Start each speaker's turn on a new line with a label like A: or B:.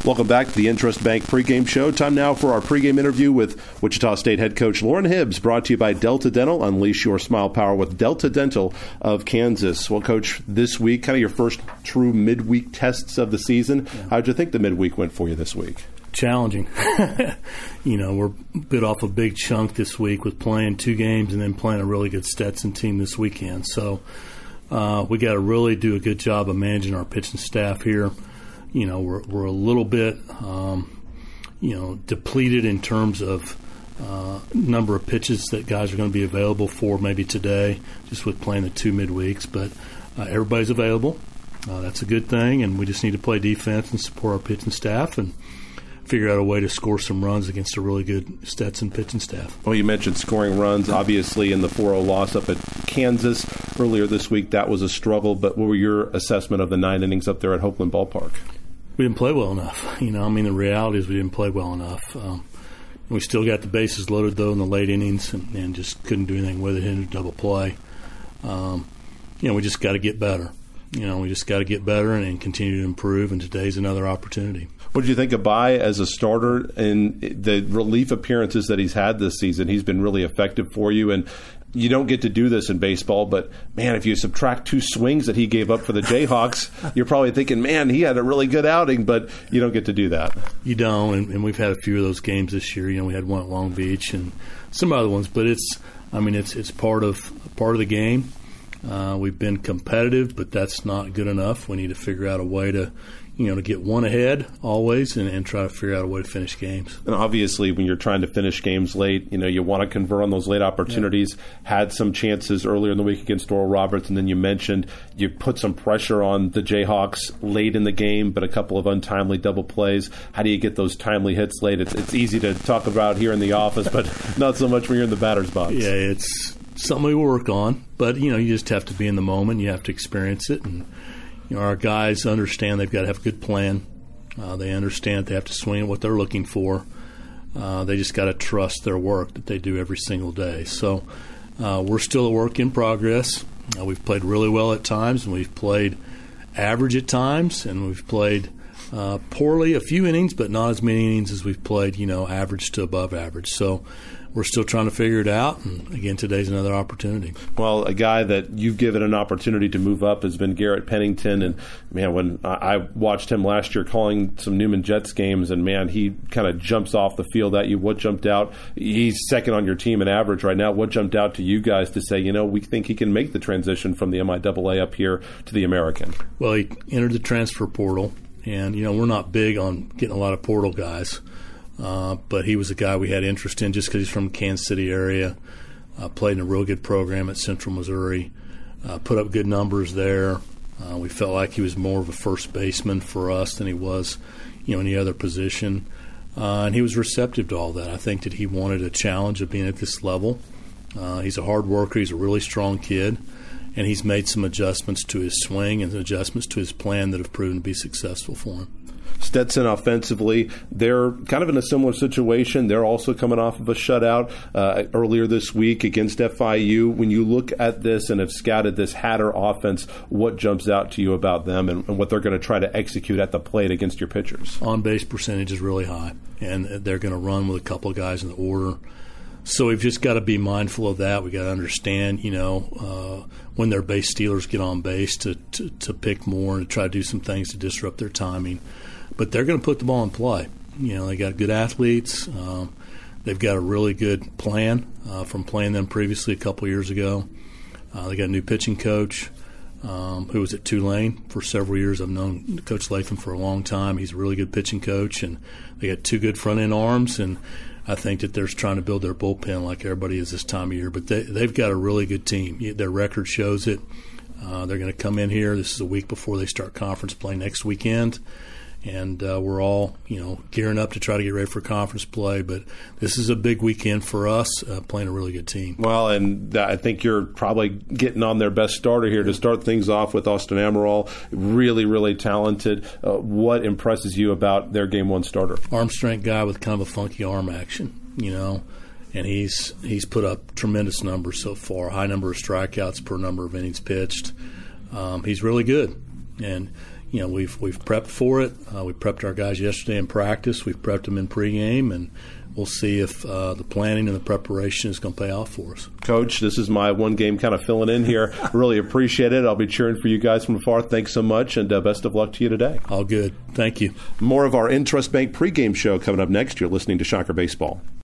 A: Welcome back to the Intrust Bank pregame show. Time now for our pregame interview with Wichita State head coach Loren Hibbs, brought to you by Delta Dental. Unleash your smile power with Delta Dental of Kansas. Well, Coach, this week, kind of your first true midweek tests of the season. Yeah. How did you think the midweek went for you this week?
B: Challenging. We're bit off a big chunk this week with playing 2 games and then playing a really good Stetson team this weekend. So we got to really do a good job of managing our pitching staff here. We're a little bit, depleted in terms of number of pitches that guys are going to be available for maybe today, just with playing the 2 midweeks. But everybody's available. That's a good thing, and we just need to play defense and support our pitching staff and figure out a way to score some runs against a really good Stetson pitching staff.
A: Well, you mentioned scoring runs. Obviously, in the 4-0 loss up at Kansas earlier this week, that was a struggle. But what were your assessment of the 9 innings up there at Hopeland Ballpark?
B: We didn't play well enough. The reality is we didn't play well enough. We still got the bases loaded, though, in the late innings and just couldn't do anything with it, hit a double play. We just got to get better. We just got to get better and continue to improve, and today's another opportunity.
A: What did you think of Bai as a starter in the relief appearances that he's had this season? He's been really effective for you, and you don't get to do this in baseball, but, man, if you subtract 2 swings that he gave up for the Jayhawks, you're probably thinking, man, he had a really good outing, but you don't get to do that.
B: You don't, and we've had a few of those games this year. We had one at Long Beach and some other ones, but it's part of the game. We've been competitive, but that's not good enough. We need to figure out a way to get one ahead always and try to figure out a way to finish games.
A: And obviously, when you're trying to finish games late, you want to convert on those late opportunities. Yeah. Had some chances earlier in the week against Oral Roberts, and then you mentioned you put some pressure on the Jayhawks late in the game, but a couple of untimely double plays. How do you get those timely hits late? It's easy to talk about here in the office, but not so much when you're in the batter's box.
B: Yeah, it's something we work on, but you just have to be in the moment. You have to experience it, and our guys understand they've got to have a good plan. They understand they have to swing at what they're looking for. They just got to trust their work that they do every single day. So we're still a work in progress. We've played really well at times, and we've played average at times, and we've played poorly a few innings, but not as many innings as we've played, average to above average. So we're still trying to figure it out, and again, today's another opportunity.
A: Well, a guy that you've given an opportunity to move up has been Garrett Pennington, and man, when I watched him last year calling some Newman Jets games, and man, he kind of jumps off the field at you. What jumped out? He's second on your team in average right now. What jumped out to you guys to say, we think he can make the transition from the MIAA up here to the American?
B: Well, he entered the transfer portal, and we're not big on getting a lot of portal guys. But he was a guy we had interest in just because he's from the Kansas City area, played in a real good program at Central Missouri, put up good numbers there. We felt like he was more of a first baseman for us than he was, any other position. And he was receptive to all that. I think that he wanted a challenge of being at this level. He's a hard worker. He's a really strong kid. And he's made some adjustments to his swing and adjustments to his plan that have proven to be successful for him.
A: Stetson offensively, they're kind of in a similar situation. They're also coming off of a shutout earlier this week against FIU. When you look at this and have scouted this Hatter offense, what jumps out to you about them and what they're going to try to execute at the plate against your pitchers?
B: On-base percentage is really high, and they're going to run with a couple of guys in the order. So we've just got to be mindful of that. We've got to understand, when their base stealers get on base to pick more and to try to do some things to disrupt their timing. But they're going to put the ball in play. They got good athletes. They've got a really good plan from playing them previously a couple years ago. They got a new pitching coach who was at Tulane for several years. I've known Coach Latham for a long time. He's a really good pitching coach, and they got 2 good front-end arms, and I think that they're trying to build their bullpen like everybody is this time of year. But they've got a really good team. Their record shows it. They're going to come in here. This is a week before they start conference play next weekend. And we're all, gearing up to try to get ready for conference play. But this is a big weekend for us, playing a really good team.
A: Well, and I think you're probably getting on their best starter here to start things off with Austin Amaral. Really, really talented. What impresses you about their Game 1 starter?
B: Arm strength guy with kind of a funky arm action, And he's put up tremendous numbers so far, high number of strikeouts per number of innings pitched. He's really good. And we've prepped for it. We prepped our guys yesterday in practice. We've prepped them in pregame, and we'll see if the planning and the preparation is going to pay off for us.
A: Coach, this is my one game kind of filling in here. Really appreciate it. I'll be cheering for you guys from afar. Thanks so much, and best of luck to you today.
B: All good. Thank you.
A: More of our InTrust Bank pregame show coming up next. You're listening to Shocker Baseball.